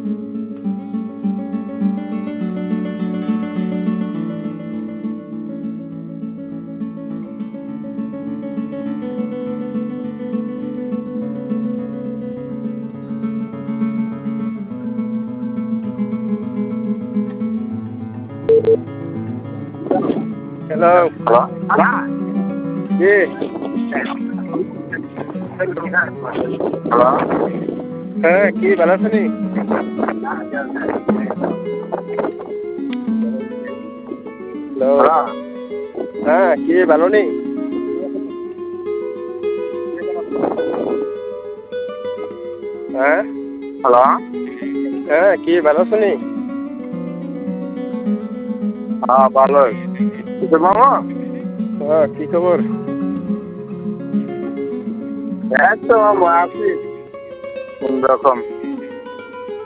Hello. কি হ্যাঁ, কি ভালো আছেন? হ্যালো। হ্যাঁ, কি ভালো নেই? হ্যাঁ হ্যালো। হ্যাঁ, কি ভালো আছেন? হ্যাঁ, ভালোই। কিসের মামা? হ্যাঁ, কি খবর? এই তো মামা আছি কোন রকম।